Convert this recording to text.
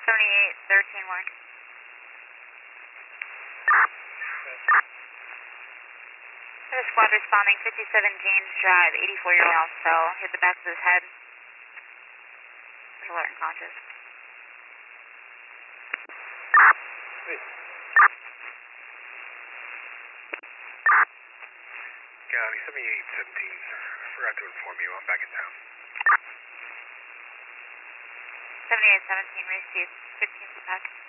7813 1. There's squad responding, 57 James Drive, 84-year-old male fell, hit the back of his head. He's alert and conscious. Wait. County 7817, forgot to inform you, I'm back in town. 7817, race 15 back.